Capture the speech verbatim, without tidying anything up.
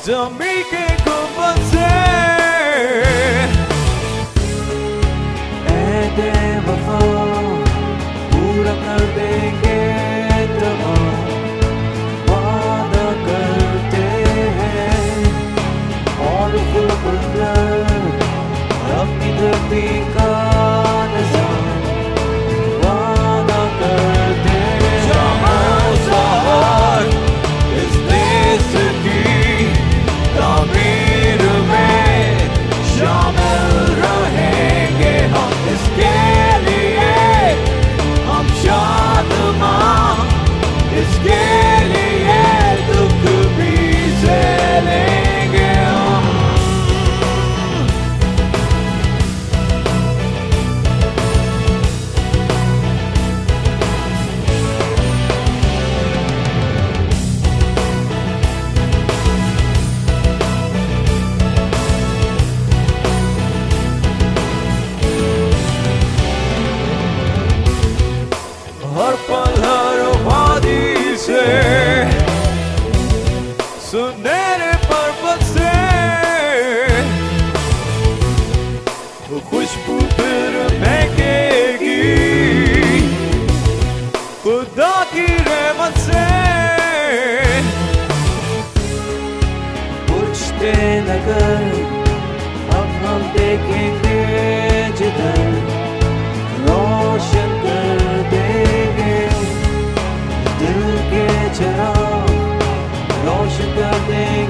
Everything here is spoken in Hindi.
जमी के गुंबद से ऐ बेवफा पूरा कर देंगे तमाम वादा करते हैं और खुल खुलकर अपनी धरती का निजाम वादा करते हैं। शहर इस देश की तामीर में शामिल रहेंगे हम, इसके लिए हम शादमां, इसके लिए दुख भी झेलेंगे हम। हर पल हर वादी से सुनहरे पर्वत से खुशबू फिर महकेगी खुदा की रहमत से। पूछते नगर अब हम देखेंगे जिधर रोशन कर देंगे दिल के चिराग रोशन कर देंगे।